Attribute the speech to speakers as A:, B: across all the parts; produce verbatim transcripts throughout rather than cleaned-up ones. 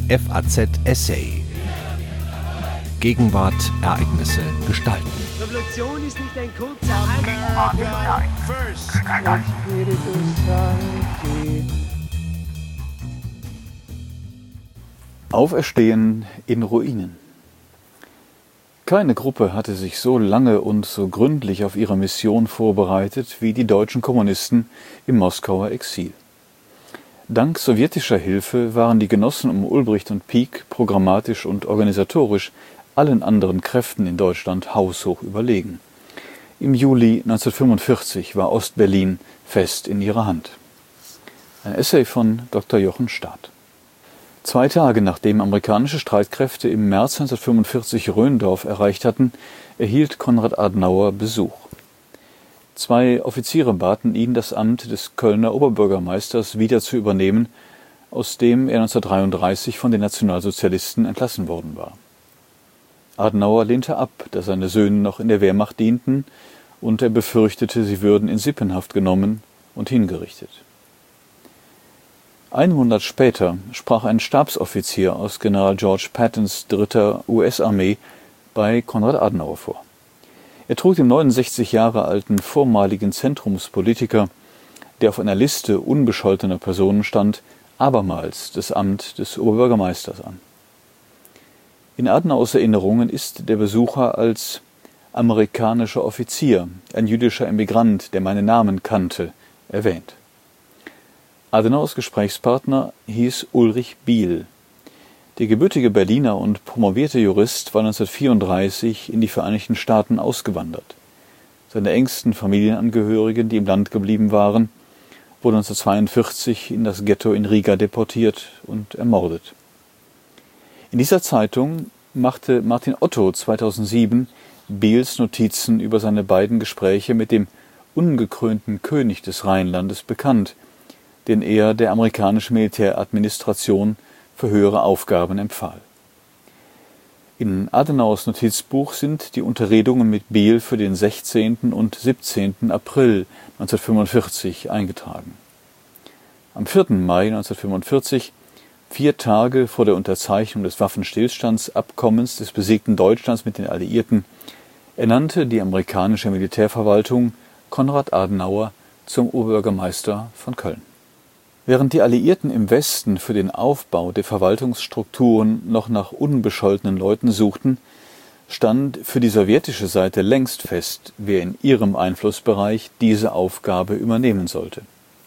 A: F A Z Essay. Gegenwart, Ereignisse, Gestalten.
B: Revolution ist nicht ein kurzer
C: Auferstehen in Ruinen. Keine Gruppe hatte sich so lange und so gründlich auf ihre Mission vorbereitet wie die deutschen Kommunisten im Moskauer Exil. Dank sowjetischer Hilfe waren die Genossen um Ulbricht und Pieck programmatisch und organisatorisch allen anderen Kräften in Deutschland haushoch überlegen. Im Juli neunzehnhundertfünfundvierzig war Ostberlin fest in ihrer Hand. Ein Essay von Doktor Jochen Staat. Zwei Tage nachdem amerikanische Streitkräfte im März neunzehnhundertfünfundvierzig Rhöndorf erreicht hatten, erhielt Konrad Adenauer Besuch. Zwei Offiziere baten ihn, das Amt des Kölner Oberbürgermeisters wieder zu übernehmen, aus dem er neunzehnhundertdreiunddreißig von den Nationalsozialisten entlassen worden war. Adenauer lehnte ab, da seine Söhne noch in der Wehrmacht dienten, und er befürchtete, sie würden in Sippenhaft genommen und hingerichtet. Einen Monat später sprach ein Stabsoffizier aus General George Pattons dritter U S-Armee bei Konrad Adenauer vor. Er trug dem neunundsechzig Jahre alten vormaligen Zentrumspolitiker, der auf einer Liste unbescholtener Personen stand, abermals das Amt des Oberbürgermeisters an. In Adenauers Erinnerungen ist der Besucher als amerikanischer Offizier, ein jüdischer Emigrant, der meinen Namen kannte, erwähnt. Adenauers Gesprächspartner hieß Ulrich Biehl. Der gebürtige Berliner und promovierte Jurist war neunzehnhundertvierunddreißig in die Vereinigten Staaten ausgewandert. Seine engsten Familienangehörigen, die im Land geblieben waren, wurden neunzehnhundertzweiundvierzig in das Ghetto in Riga deportiert und ermordet. In dieser Zeitung machte Martin Otto zweitausendsieben Biehls Notizen über seine beiden Gespräche mit dem ungekrönten König des Rheinlandes bekannt, den er der amerikanischen Militäradministration für höhere Aufgaben empfahl. In Adenauers Notizbuch sind die Unterredungen mit Biehl für den sechzehnten und siebzehnten April neunzehnhundertfünfundvierzig eingetragen. Am vierten Mai neunzehnhundertfünfundvierzig, vier Tage vor der Unterzeichnung des Waffenstillstandsabkommens des besiegten Deutschlands mit den Alliierten, ernannte die amerikanische Militärverwaltung Konrad Adenauer zum Oberbürgermeister von Köln. Während die Alliierten im Westen für den Aufbau der Verwaltungsstrukturen noch nach unbescholtenen Leuten suchten, stand für die sowjetische Seite längst fest, wer in ihrem Einflussbereich diese Aufgabe übernehmen sollte.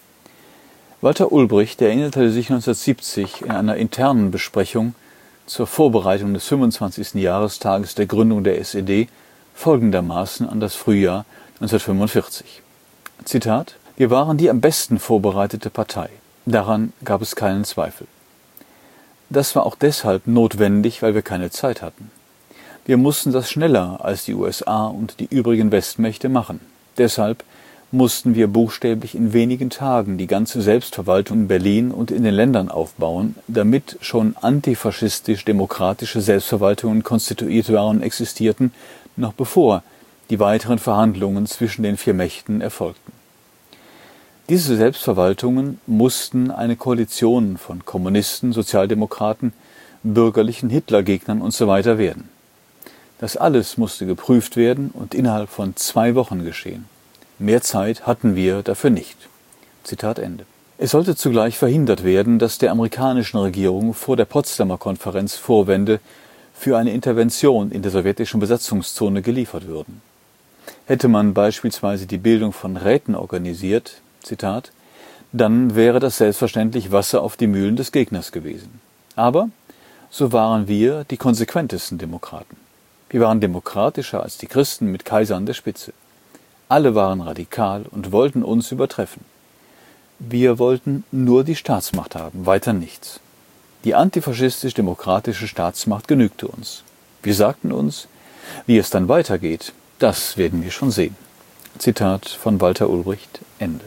C: Walter Ulbricht erinnerte sich neunzehnhundertsiebzig in einer internen Besprechung zur Vorbereitung des fünfundzwanzigsten Jahrestages der Gründung der S E D folgendermaßen an das Frühjahr neunzehnhundertfünfundvierzig. Zitat: Wir waren die am besten vorbereitete Partei. Daran gab es keinen Zweifel. Das war auch deshalb notwendig, weil wir keine Zeit hatten. Wir mussten das schneller als die U S A und die übrigen Westmächte machen. Deshalb mussten wir buchstäblich in wenigen Tagen die ganze Selbstverwaltung in Berlin und in den Ländern aufbauen, damit schon antifaschistisch-demokratische Selbstverwaltungen konstituiert waren und existierten, noch bevor die weiteren Verhandlungen zwischen den vier Mächten erfolgten. Diese Selbstverwaltungen mussten eine Koalition von Kommunisten, Sozialdemokraten, bürgerlichen Hitlergegnern usw. werden. Das alles musste geprüft werden und innerhalb von zwei Wochen geschehen. Mehr Zeit hatten wir dafür nicht. Zitat Ende. Es sollte zugleich verhindert werden, dass der amerikanischen Regierung vor der Potsdamer Konferenz Vorwände für eine Intervention in der sowjetischen Besatzungszone geliefert würden. Hätte man beispielsweise die Bildung von Räten organisiert, Zitat, dann wäre das selbstverständlich Wasser auf die Mühlen des Gegners gewesen. Aber so waren wir die konsequentesten Demokraten. Wir waren demokratischer als die Christen mit Kaiser an der Spitze. Alle waren radikal und wollten uns übertreffen. Wir wollten nur die Staatsmacht haben, weiter nichts. Die antifaschistisch-demokratische Staatsmacht genügte uns. Wir sagten uns, wie es dann weitergeht, das werden wir schon sehen. Zitat von Walter Ulbricht, Ende.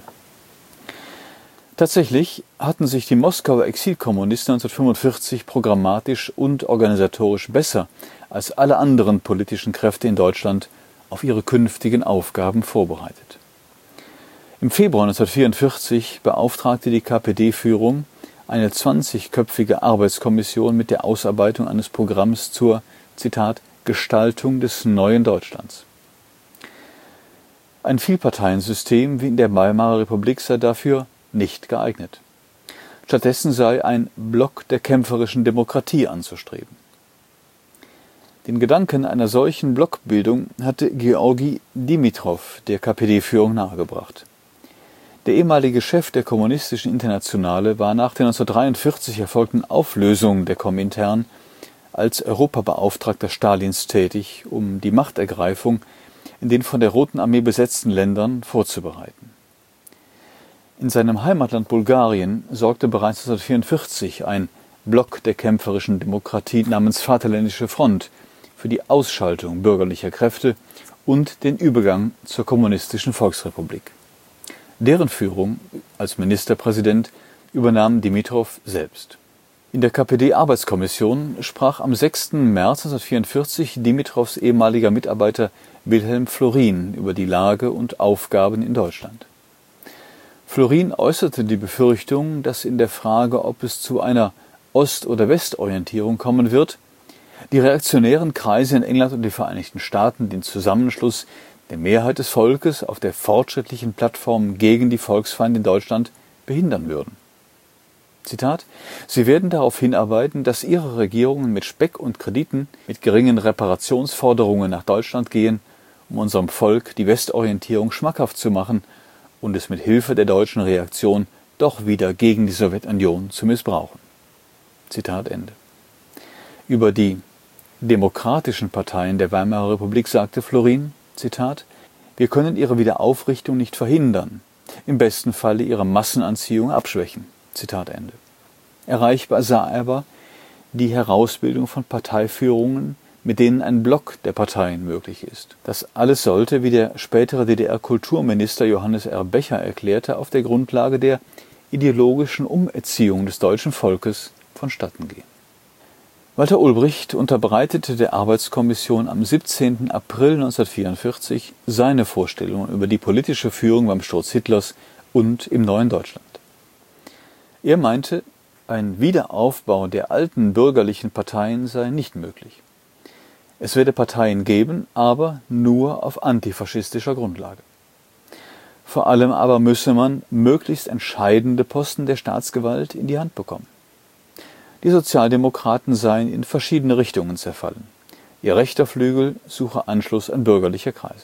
C: Tatsächlich hatten sich die Moskauer Exilkommunisten neunzehnhundertfünfundvierzig programmatisch und organisatorisch besser als alle anderen politischen Kräfte in Deutschland auf ihre künftigen Aufgaben vorbereitet. Im Februar neunzehnhundertvierundvierzig beauftragte die K P D-Führung eine zwanzigköpfige Arbeitskommission mit der Ausarbeitung eines Programms zur, Zitat, Gestaltung des neuen Deutschlands. Ein Vielparteiensystem wie in der Weimarer Republik sei dafür nicht geeignet. Stattdessen sei ein Block der kämpferischen Demokratie anzustreben. Den Gedanken einer solchen Blockbildung hatte Georgi Dimitrow der K P D-Führung nahegebracht. Der ehemalige Chef der Kommunistischen Internationale war nach der neunzehnhundertdreiundvierzig erfolgten Auflösung der Komintern als Europabeauftragter Stalins tätig, um die Machtergreifung in den von der Roten Armee besetzten Ländern vorzubereiten. In seinem Heimatland Bulgarien sorgte bereits neunzehnhundertvierundvierzig ein Block der kämpferischen Demokratie namens Vaterländische Front für die Ausschaltung bürgerlicher Kräfte und den Übergang zur kommunistischen Volksrepublik. Deren Führung als Ministerpräsident übernahm Dimitrow selbst. In der K P D-Arbeitskommission sprach am sechsten März neunzehnhundertvierundvierzig Dimitrows ehemaliger Mitarbeiter Wilhelm Florin über die Lage und Aufgaben in Deutschland. Florin äußerte die Befürchtung, dass in der Frage, ob es zu einer Ost- oder Westorientierung kommen wird, die reaktionären Kreise in England und den Vereinigten Staaten den Zusammenschluss der Mehrheit des Volkes auf der fortschrittlichen Plattform gegen die Volksfeinde in Deutschland behindern würden. Zitat: Sie werden darauf hinarbeiten, dass Ihre Regierungen mit Speck und Krediten, mit geringen Reparationsforderungen nach Deutschland gehen, um unserem Volk die Westorientierung schmackhaft zu machen und es mit Hilfe der deutschen Reaktion doch wieder gegen die Sowjetunion zu missbrauchen. Zitat Ende. Über die demokratischen Parteien der Weimarer Republik sagte Florin, Zitat: Wir können ihre Wiederaufrichtung nicht verhindern, im besten Falle ihre Massenanziehung abschwächen. Zitat Ende. Erreichbar sah er aber die Herausbildung von Parteiführungen, mit denen ein Block der Parteien möglich ist. Das alles sollte, wie der spätere D D R-Kulturminister Johannes R. Becher erklärte, auf der Grundlage der ideologischen Umerziehung des deutschen Volkes vonstatten gehen. Walter Ulbricht unterbreitete der Arbeitskommission am siebzehnten April neunzehnhundertvierundvierzig seine Vorstellungen über die politische Führung beim Sturz Hitlers und im neuen Deutschland. Er meinte, ein Wiederaufbau der alten bürgerlichen Parteien sei nicht möglich. Es werde Parteien geben, aber nur auf antifaschistischer Grundlage. Vor allem aber müsse man möglichst entscheidende Posten der Staatsgewalt in die Hand bekommen. Die Sozialdemokraten seien in verschiedene Richtungen zerfallen. Ihr rechter Flügel suche Anschluss an bürgerliche Kreise.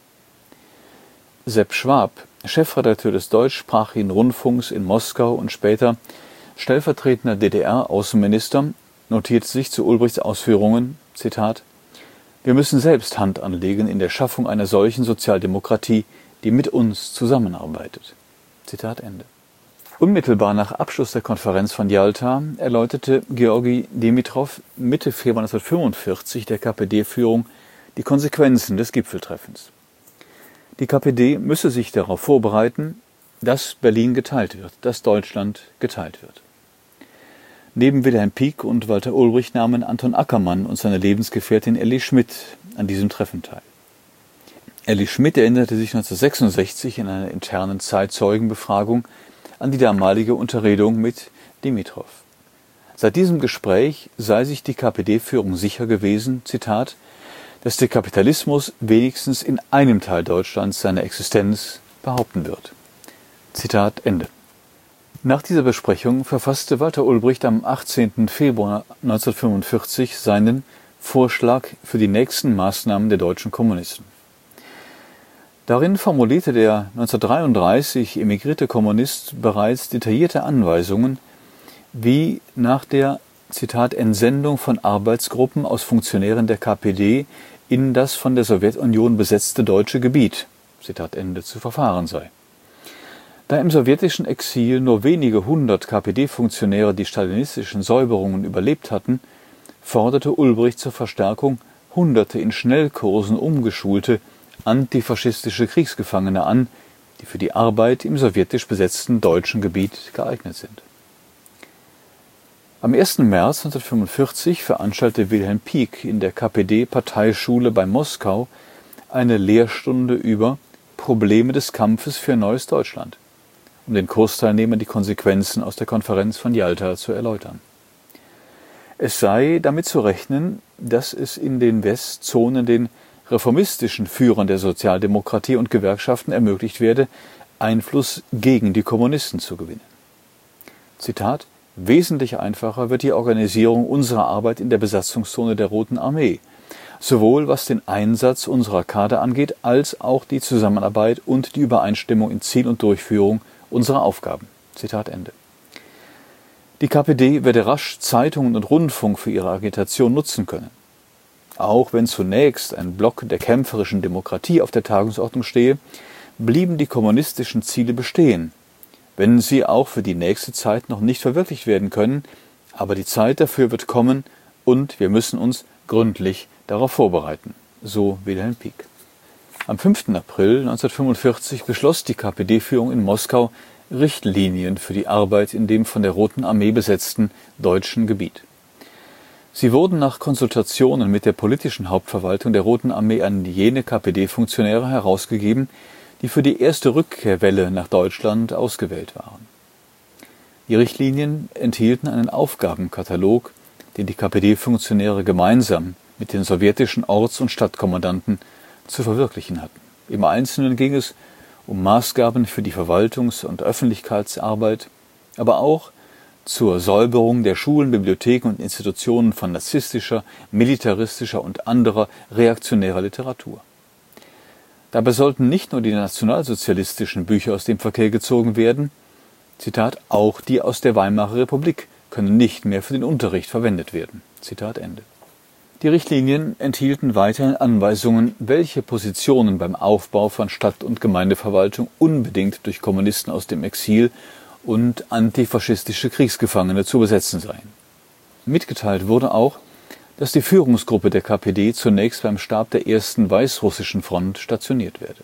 C: Sepp Schwab, Chefredakteur des deutschsprachigen Rundfunks in Moskau und später stellvertretender D D R-Außenminister, notierte sich zu Ulbrichts Ausführungen, Zitat: Wir müssen selbst Hand anlegen in der Schaffung einer solchen Sozialdemokratie, die mit uns zusammenarbeitet. Zitat Ende. Unmittelbar nach Abschluss der Konferenz von Jalta erläuterte Georgi Dimitrow Mitte Februar neunzehnhundertfünfundvierzig der K P D-Führung die Konsequenzen des Gipfeltreffens. Die K P D müsse sich darauf vorbereiten, dass Berlin geteilt wird, dass Deutschland geteilt wird. Neben Wilhelm Pieck und Walter Ulbricht nahmen Anton Ackermann und seine Lebensgefährtin Elli Schmidt an diesem Treffen teil. Elli Schmidt erinnerte sich neunzehnhundertsechsundsechzig in einer internen Zeitzeugenbefragung an die damalige Unterredung mit Dimitrow. Seit diesem Gespräch sei sich die K P D-Führung sicher gewesen, Zitat, dass der Kapitalismus wenigstens in einem Teil Deutschlands seine Existenz behaupten wird. Zitat Ende. Nach dieser Besprechung verfasste Walter Ulbricht am achtzehnten Februar neunzehnhundertfünfundvierzig seinen Vorschlag für die nächsten Maßnahmen der deutschen Kommunisten. Darin formulierte der neunzehnhundertdreiunddreißig emigrierte Kommunist bereits detaillierte Anweisungen, wie nach der, Zitat, Entsendung von Arbeitsgruppen aus Funktionären der K P D in das von der Sowjetunion besetzte deutsche Gebiet, Zitat Ende, zu verfahren sei. Da im sowjetischen Exil nur wenige hundert K P D-Funktionäre die stalinistischen Säuberungen überlebt hatten, forderte Ulbricht zur Verstärkung Hunderte in Schnellkursen umgeschulte antifaschistische Kriegsgefangene an, die für die Arbeit im sowjetisch besetzten deutschen Gebiet geeignet sind. Am ersten März neunzehnhundertfünfundvierzig veranstaltete Wilhelm Pieck in der K P D-Parteischule bei Moskau eine Lehrstunde über Probleme des Kampfes für ein neues Deutschland um den Kursteilnehmern die Konsequenzen aus der Konferenz von Jalta zu erläutern. Es sei damit zu rechnen, dass es in den Westzonen den reformistischen Führern der Sozialdemokratie und Gewerkschaften ermöglicht werde, Einfluss gegen die Kommunisten zu gewinnen. Zitat: Wesentlich einfacher wird die Organisierung unserer Arbeit in der Besatzungszone der Roten Armee, sowohl was den Einsatz unserer Kader angeht, als auch die Zusammenarbeit und die Übereinstimmung in Ziel und Durchführung unserer Aufgaben. Zitat Ende. Die K P D werde rasch Zeitungen und Rundfunk für ihre Agitation nutzen können. Auch wenn zunächst ein Block der kämpferischen Demokratie auf der Tagesordnung stehe, blieben die kommunistischen Ziele bestehen, wenn sie auch für die nächste Zeit noch nicht verwirklicht werden können, aber die Zeit dafür wird kommen und wir müssen uns gründlich darauf vorbereiten, so Wilhelm Pieck. Am fünften April neunzehnhundertfünfundvierzig beschloss die K P D-Führung in Moskau Richtlinien für die Arbeit in dem von der Roten Armee besetzten deutschen Gebiet. Sie wurden nach Konsultationen mit der politischen Hauptverwaltung der Roten Armee an jene K P D-Funktionäre herausgegeben, die für die erste Rückkehrwelle nach Deutschland ausgewählt waren. Die Richtlinien enthielten einen Aufgabenkatalog, den die K P D-Funktionäre gemeinsam mit den sowjetischen Orts- und Stadtkommandanten zu verwirklichen hatten. Im Einzelnen ging es um Maßgaben für die Verwaltungs- und Öffentlichkeitsarbeit, aber auch zur Säuberung der Schulen, Bibliotheken und Institutionen von narzisstischer, militaristischer und anderer reaktionärer Literatur. Dabei sollten nicht nur die nationalsozialistischen Bücher aus dem Verkehr gezogen werden, Zitat, auch die aus der Weimarer Republik können nicht mehr für den Unterricht verwendet werden. Zitat Ende. Die Richtlinien enthielten weiterhin Anweisungen, welche Positionen beim Aufbau von Stadt- und Gemeindeverwaltung unbedingt durch Kommunisten aus dem Exil und antifaschistische Kriegsgefangene zu besetzen seien. Mitgeteilt wurde auch, dass die Führungsgruppe der K P D zunächst beim Stab der ersten Weißrussischen Front stationiert werde.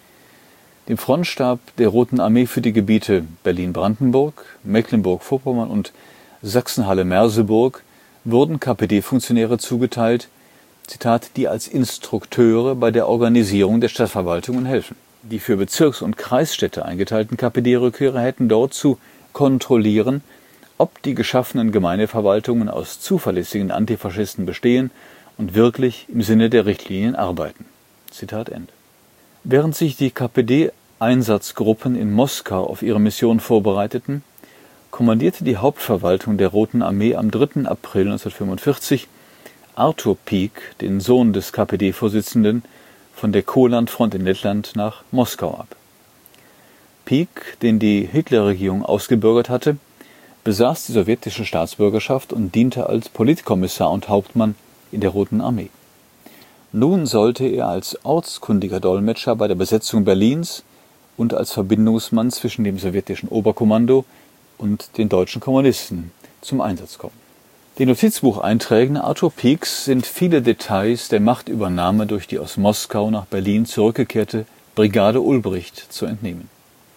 C: Dem Frontstab der Roten Armee für die Gebiete Berlin-Brandenburg, Mecklenburg-Vorpommern und Sachsen-Halle-Merseburg wurden K P D-Funktionäre zugeteilt, Zitat, die als Instrukteure bei der Organisierung der Stadtverwaltungen helfen. Die für Bezirks- und Kreisstädte eingeteilten K P D-Rückkehrer hätten dort zu kontrollieren, ob die geschaffenen Gemeindeverwaltungen aus zuverlässigen Antifaschisten bestehen und wirklich im Sinne der Richtlinien arbeiten. Zitat Ende. Während sich die K P D-Einsatzgruppen in Moskau auf ihre Mission vorbereiteten, kommandierte die Hauptverwaltung der Roten Armee am dritten April neunzehnhundertfünfundvierzig Arthur Pieck, den Sohn des K P D-Vorsitzenden, von der Kurlandfront in Lettland nach Moskau ab. Pieck, den die Hitlerregierung ausgebürgert hatte, besaß die sowjetische Staatsbürgerschaft und diente als Politkommissar und Hauptmann in der Roten Armee. Nun sollte er als ortskundiger Dolmetscher bei der Besetzung Berlins und als Verbindungsmann zwischen dem sowjetischen Oberkommando und den deutschen Kommunisten zum Einsatz kommen. Den Notizbucheinträgen Arthur Piecks sind viele Details der Machtübernahme durch die aus Moskau nach Berlin zurückgekehrte Brigade Ulbricht zu entnehmen.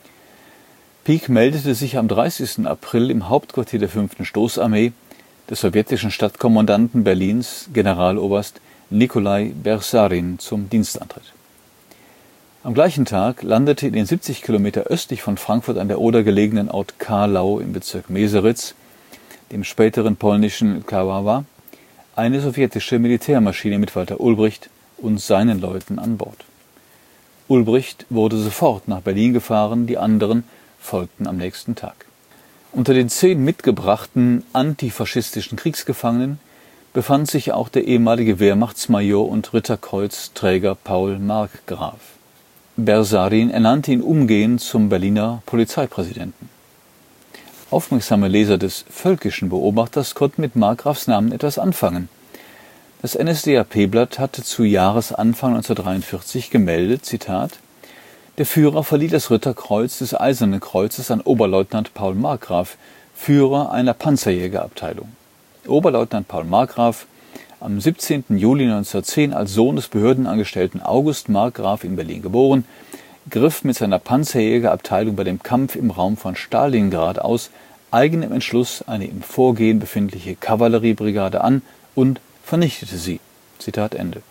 C: Pieck meldete sich am dreißigsten April im Hauptquartier der fünften Stoßarmee des sowjetischen Stadtkommandanten Berlins, Generaloberst Nikolai Bersarin, zum Dienstantritt. Am gleichen Tag landete in den siebzig Kilometer östlich von Frankfurt an der Oder gelegenen Ort Karlau im Bezirk Meseritz, dem späteren polnischen Kaława, eine sowjetische Militärmaschine mit Walter Ulbricht und seinen Leuten an Bord. Ulbricht wurde sofort nach Berlin gefahren, die anderen folgten am nächsten Tag. Unter den zehn mitgebrachten antifaschistischen Kriegsgefangenen befand sich auch der ehemalige Wehrmachtsmajor und Ritterkreuzträger Paul Markgraf. Bersarin ernannte ihn umgehend zum Berliner Polizeipräsidenten. Aufmerksame Leser des Völkischen Beobachters konnten mit Markgrafs Namen etwas anfangen. Das N S D A P-Blatt hatte zu Jahresanfang neunzehnhundertdreiundvierzig gemeldet, Zitat, der Führer verlieh das Ritterkreuz des Eisernen Kreuzes an Oberleutnant Paul Markgraf, Führer einer Panzerjägerabteilung. Oberleutnant Paul Markgraf, am siebzehnten Juli neunzehnhundertzehn als Sohn des Behördenangestellten August Markgraf in Berlin geboren, griff mit seiner Panzerjägerabteilung bei dem Kampf im Raum von Stalingrad aus eigenem Entschluss eine im Vorgehen befindliche Kavalleriebrigade an und vernichtete sie. Zitat Ende.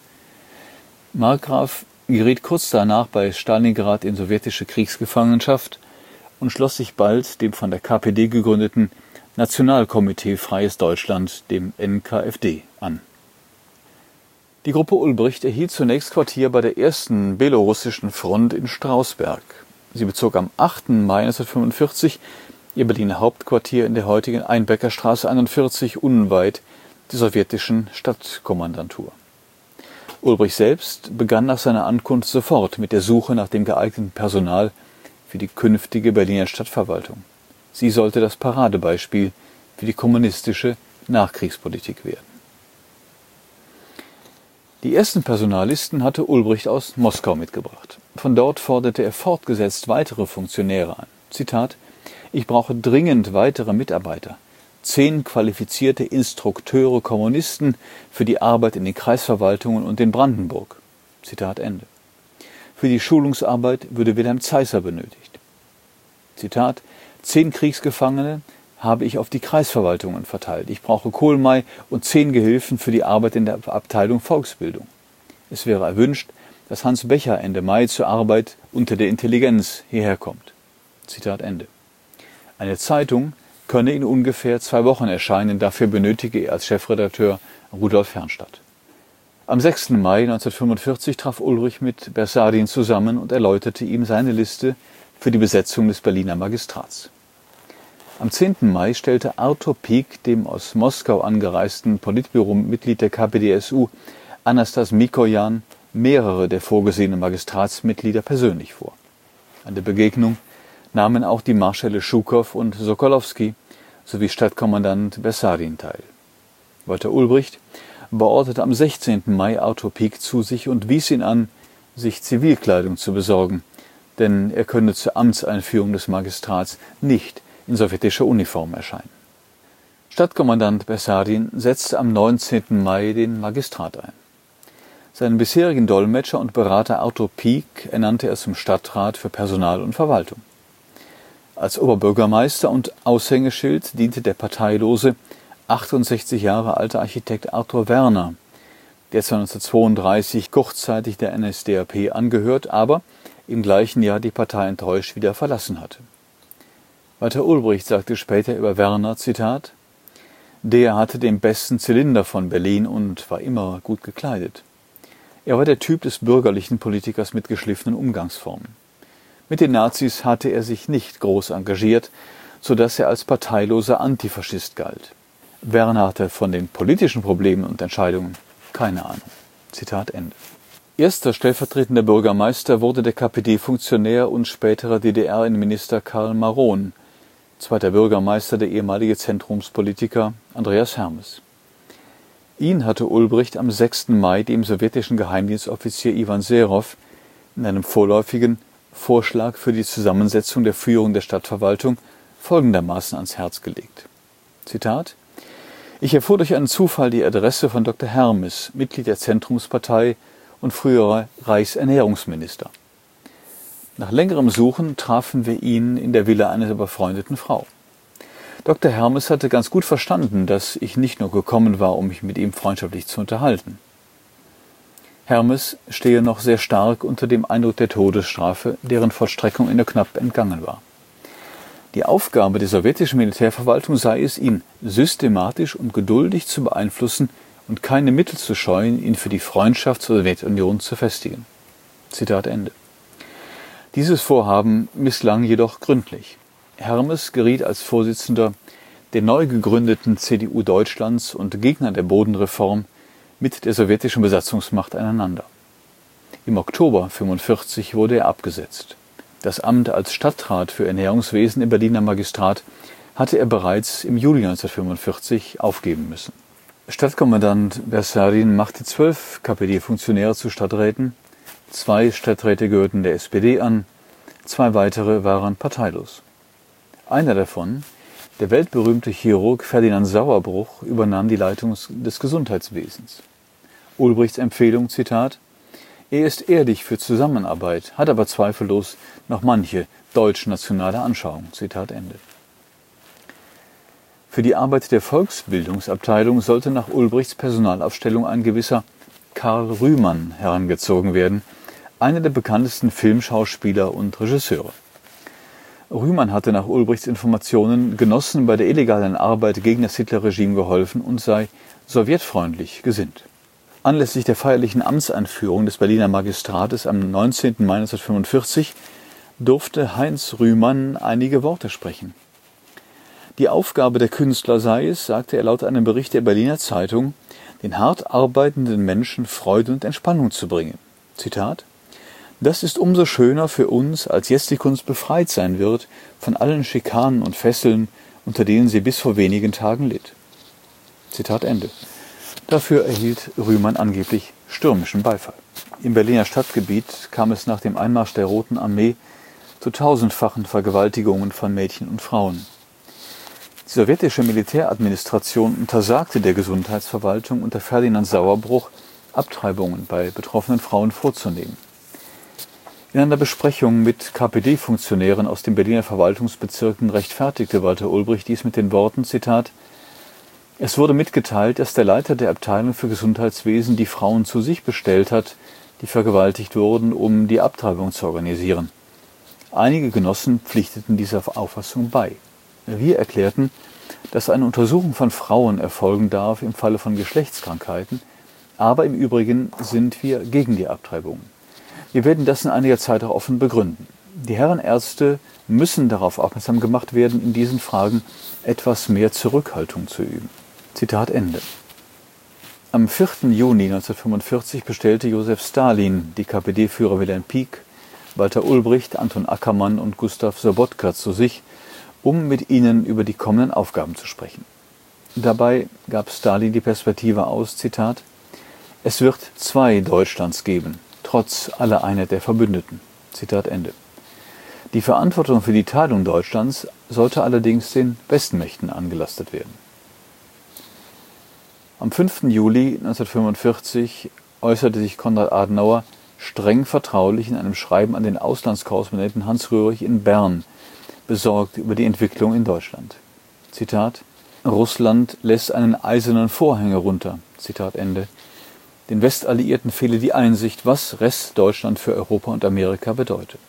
C: Markgraf geriet kurz danach bei Stalingrad in sowjetische Kriegsgefangenschaft und schloss sich bald dem von der K P D gegründeten Nationalkomitee Freies Deutschland, dem N K F D, an. Die Gruppe Ulbricht erhielt zunächst Quartier bei der ersten belorussischen Front in Strausberg. Sie bezog am achten Mai neunzehnhundertfünfundvierzig ihr Berliner Hauptquartier in der heutigen Einbeckerstraße einundvierzig, unweit der sowjetischen Stadtkommandantur. Ulbricht selbst begann nach seiner Ankunft sofort mit der Suche nach dem geeigneten Personal für die künftige Berliner Stadtverwaltung. Sie sollte das Paradebeispiel für die kommunistische Nachkriegspolitik werden. Die ersten Personallisten hatte Ulbricht aus Moskau mitgebracht. Von dort forderte er fortgesetzt weitere Funktionäre an. Zitat: Ich brauche dringend weitere Mitarbeiter. Zehn qualifizierte Instrukteure Kommunisten für die Arbeit in den Kreisverwaltungen und in Brandenburg. Zitat Ende. Für die Schulungsarbeit würde Wilhelm Zeisser benötigt. Zitat: Zehn Kriegsgefangene habe ich auf die Kreisverwaltungen verteilt. Ich brauche Kohlmei und zehn Gehilfen für die Arbeit in der Abteilung Volksbildung. Es wäre erwünscht, dass Hans Becher Ende Mai zur Arbeit unter der Intelligenz hierher kommt. Zitat Ende. Eine Zeitung könne in ungefähr zwei Wochen erscheinen, dafür benötige er als Chefredakteur Rudolf Fernstadt. Am sechsten Mai neunzehnhundertfünfundvierzig traf Ulbricht mit Bersardin zusammen und erläuterte ihm seine Liste für die Besetzung des Berliner Magistrats. Am zehnten Mai stellte Arthur Pieck dem aus Moskau angereisten Politbüro-Mitglied der K P D S U, Anastas Mikojan, mehrere der vorgesehenen Magistratsmitglieder persönlich vor. An der Begegnung nahmen auch die Marschälle Schukow und Sokolowski sowie Stadtkommandant Bersardin teil. Walter Ulbricht beorderte am sechzehnten Mai Arthur Pieck zu sich und wies ihn an, sich Zivilkleidung zu besorgen, denn er könne zur Amtseinführung des Magistrats nicht in sowjetischer Uniform erscheinen. Stadtkommandant Bersardin setzte am neunzehnten Mai den Magistrat ein. Seinen bisherigen Dolmetscher und Berater Arthur Pieck ernannte er zum Stadtrat für Personal und Verwaltung. Als Oberbürgermeister und Aushängeschild diente der parteilose, achtundsechzig Jahre alte Architekt Arthur Werner, der neunzehnhundertzweiunddreißig kurzzeitig der N S D A P angehört, aber im gleichen Jahr die Partei enttäuscht wieder verlassen hatte. Walter Ulbricht sagte später über Werner, Zitat: Der hatte den besten Zylinder von Berlin und war immer gut gekleidet. Er war der Typ des bürgerlichen Politikers mit geschliffenen Umgangsformen. Mit den Nazis hatte er sich nicht groß engagiert, so dass er als parteiloser Antifaschist galt. Werner hatte von den politischen Problemen und Entscheidungen keine Ahnung. Zitat Ende. Erster stellvertretender Bürgermeister wurde der K P D-Funktionär und späterer D D R-Innenminister Karl Maron, zweiter Bürgermeister der ehemalige Zentrumspolitiker Andreas Hermes. Ihn hatte Ulbricht am sechsten Mai dem sowjetischen Geheimdienstoffizier Iwan Serow in einem vorläufigen Vorschlag für die Zusammensetzung der Führung der Stadtverwaltung folgendermaßen ans Herz gelegt. Zitat: Ich erfuhr durch einen Zufall die Adresse von Doktor Hermes, Mitglied der Zentrumspartei und früherer Reichsernährungsminister. Nach längerem Suchen trafen wir ihn in der Villa einer befreundeten Frau. Doktor Hermes hatte ganz gut verstanden, dass ich nicht nur gekommen war, um mich mit ihm freundschaftlich zu unterhalten. Hermes stehe noch sehr stark unter dem Eindruck der Todesstrafe, deren Vollstreckung ihm knapp entgangen war. Die Aufgabe der sowjetischen Militärverwaltung sei es, ihn systematisch und geduldig zu beeinflussen und keine Mittel zu scheuen, ihn für die Freundschaft zur Sowjetunion zu festigen. Zitat Ende. Dieses Vorhaben misslang jedoch gründlich. Hermes geriet als Vorsitzender der neu gegründeten C D U Deutschlands und Gegner der Bodenreform mit der sowjetischen Besatzungsmacht aneinander. Im Oktober neunzehnhundertfünfundvierzig wurde er abgesetzt. Das Amt als Stadtrat für Ernährungswesen im Berliner Magistrat hatte er bereits im Juli neunzehnhundertfünfundvierzig aufgeben müssen. Stadtkommandant Bersardin machte zwölf K P D-Funktionäre zu Stadträten, zwei Stadträte gehörten der S P D an, zwei weitere waren parteilos. Einer davon, der weltberühmte Chirurg Ferdinand Sauerbruch, übernahm die Leitung des Gesundheitswesens. Ulbrichts Empfehlung, Zitat: Er ist ehrlich für Zusammenarbeit, hat aber zweifellos noch manche deutsch-nationale Anschauung. Zitat Ende. Für die Arbeit der Volksbildungsabteilung sollte nach Ulbrichts Personalaufstellung ein gewisser Karl Rühmann herangezogen werden, einer der bekanntesten Filmschauspieler und Regisseure. Rühmann hatte nach Ulbrichts Informationen Genossen bei der illegalen Arbeit gegen das Hitlerregime geholfen und sei sowjetfreundlich gesinnt. Anlässlich der feierlichen Amtseinführung des Berliner Magistrates am neunzehnten Mai neunzehnhundertfünfundvierzig durfte Heinz Rühmann einige Worte sprechen. Die Aufgabe der Künstler sei es, sagte er laut einem Bericht der Berliner Zeitung, den hart arbeitenden Menschen Freude und Entspannung zu bringen. Zitat: Das ist umso schöner für uns, als jetzt die Kunst befreit sein wird von allen Schikanen und Fesseln, unter denen sie bis vor wenigen Tagen litt. Zitat Ende. Dafür erhielt Rühmann angeblich stürmischen Beifall. Im Berliner Stadtgebiet kam es nach dem Einmarsch der Roten Armee zu tausendfachen Vergewaltigungen von Mädchen und Frauen. Die sowjetische Militäradministration untersagte der Gesundheitsverwaltung unter Ferdinand Sauerbruch, Abtreibungen bei betroffenen Frauen vorzunehmen. In einer Besprechung mit K P D-Funktionären aus den Berliner Verwaltungsbezirken rechtfertigte Walter Ulbricht dies mit den Worten, Zitat: Es wurde mitgeteilt, dass der Leiter der Abteilung für Gesundheitswesen die Frauen zu sich bestellt hat, die vergewaltigt wurden, um die Abtreibung zu organisieren. Einige Genossen pflichteten dieser Auffassung bei. Wir erklärten, dass eine Untersuchung von Frauen erfolgen darf im Falle von Geschlechtskrankheiten, aber im Übrigen sind wir gegen die Abtreibungen. Wir werden das in einiger Zeit auch offen begründen. Die Herren Ärzte müssen darauf aufmerksam gemacht werden, in diesen Fragen etwas mehr Zurückhaltung zu üben. Zitat Ende. Am vierten Juni neunzehnhundertfünfundvierzig bestellte Josef Stalin die K P D-Führer Wilhelm Pieck, Walter Ulbricht, Anton Ackermann und Gustav Sobotka zu sich, um mit ihnen über die kommenden Aufgaben zu sprechen. Dabei gab Stalin die Perspektive aus, Zitat: Es wird zwei Deutschlands geben, trotz aller Einheit der Verbündeten. Zitat Ende. Die Verantwortung für die Teilung Deutschlands sollte allerdings den Westmächten angelastet werden. Am fünften Juli neunzehnhundertfünfundvierzig äußerte sich Konrad Adenauer streng vertraulich in einem Schreiben an den Auslandskorrespondenten Hans Röhrig in Bern, besorgt über die Entwicklung in Deutschland. Zitat: Russland lässt einen eisernen Vorhang herunter. Zitat Ende. Den Westalliierten fehle die Einsicht, was Restdeutschland für Europa und Amerika bedeute.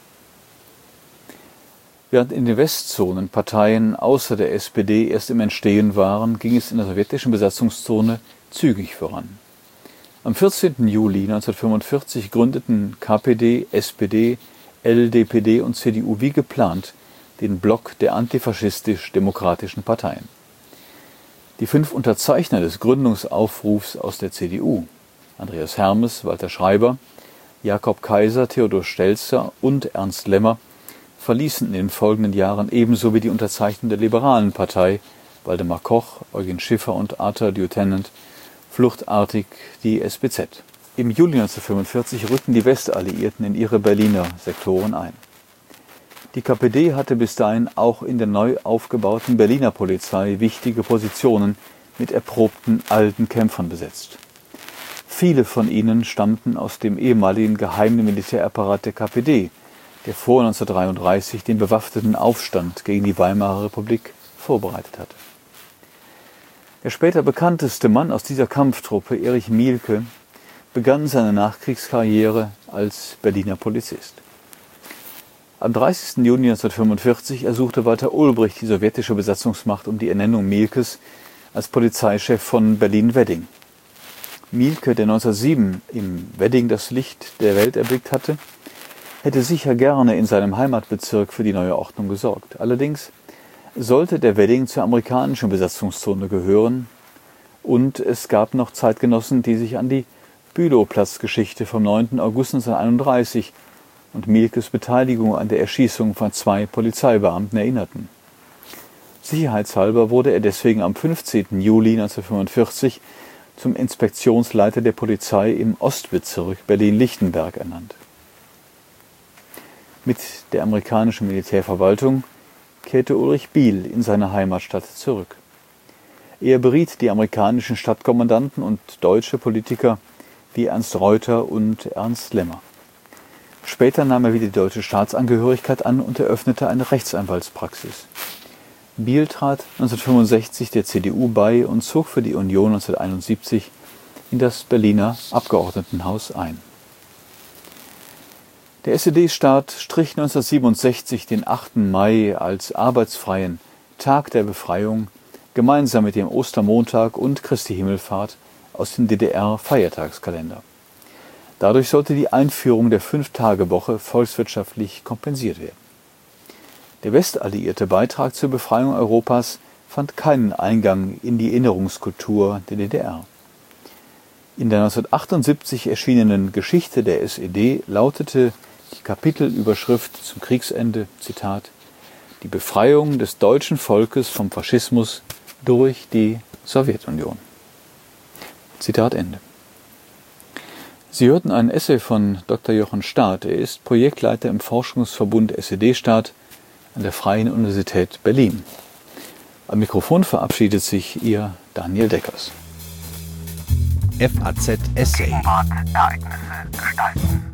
C: Während in den Westzonen Parteien außer der S P D erst im Entstehen waren, ging es in der sowjetischen Besatzungszone zügig voran. Am vierzehnten Juli neunzehnhundertfünfundvierzig gründeten K P D, S P D, L D P D und C D U wie geplant den Block der antifaschistisch-demokratischen Parteien. Die fünf Unterzeichner des Gründungsaufrufs aus der C D U, Andreas Hermes, Walter Schreiber, Jakob Kaiser, Theodor Steltzer und Ernst Lemmer, verließen in den folgenden Jahren ebenso wie die Unterzeichner der Liberalen Partei, Waldemar Koch, Eugen Schiffer und Arthur Lieutenant, fluchtartig die S B Z. Im Juli neunzehnhundertfünfundvierzig rückten die Westalliierten in ihre Berliner Sektoren ein. Die K P D hatte bis dahin auch in der neu aufgebauten Berliner Polizei wichtige Positionen mit erprobten alten Kämpfern besetzt. Viele von ihnen stammten aus dem ehemaligen geheimen Militärapparat der K P D, der vor neunzehnhundertdreiunddreißig den bewaffneten Aufstand gegen die Weimarer Republik vorbereitet hatte. Der später bekannteste Mann aus dieser Kampftruppe, Erich Mielke, begann seine Nachkriegskarriere als Berliner Polizist. Am dreißigsten Juni neunzehnhundertfünfundvierzig ersuchte Walter Ulbricht die sowjetische Besatzungsmacht um die Ernennung Mielkes als Polizeichef von Berlin-Wedding. Mielke, der neunzehnhundertsieben im Wedding das Licht der Welt erblickt hatte, hätte sicher gerne in seinem Heimatbezirk für die neue Ordnung gesorgt. Allerdings sollte der Wedding zur amerikanischen Besatzungszone gehören und es gab noch Zeitgenossen, die sich an die Bülowplatz-Geschichte vom neunten August neunzehnhunderteinunddreißig und Mielkes Beteiligung an der Erschießung von zwei Polizeibeamten erinnerten. Sicherheitshalber wurde er deswegen am fünfzehnten Juli neunzehnhundertfünfundvierzig zum Inspektionsleiter der Polizei im Ostbezirk Berlin-Lichtenberg ernannt. Mit der amerikanischen Militärverwaltung kehrte Ulrich Biel in seine Heimatstadt zurück. Er beriet die amerikanischen Stadtkommandanten und deutsche Politiker wie Ernst Reuter und Ernst Lemmer. Später nahm er wieder die deutsche Staatsangehörigkeit an und eröffnete eine Rechtsanwaltspraxis. Biel trat neunzehnhundertfünfundsechzig der C D U bei und zog für die Union neunzehnhunderteinundsiebzig in das Berliner Abgeordnetenhaus ein. Der S E D-Staat strich neunzehnhundertsiebenundsechzig den achten Mai als arbeitsfreien Tag der Befreiung gemeinsam mit dem Ostermontag und Christi Himmelfahrt aus dem D D R-Feiertagskalender. Dadurch sollte die Einführung der Fünf-Tage-Woche volkswirtschaftlich kompensiert werden. Der westalliierte Beitrag zur Befreiung Europas fand keinen Eingang in die Erinnerungskultur der D D R. In der neunzehnhundertachtundsiebzig erschienenen Geschichte der S E D lautete die Kapitelüberschrift zum Kriegsende, Zitat, »Die Befreiung des deutschen Volkes vom Faschismus durch die Sowjetunion.« Zitat Ende. Sie hörten einen Essay von Doktor Jochen Staat. Er ist Projektleiter im Forschungsverbund S E D-Staat an der Freien Universität Berlin. Am Mikrofon verabschiedet sich Ihr Daniel Deckers.
A: F A Z Essay.
B: Ereignisse gestalten.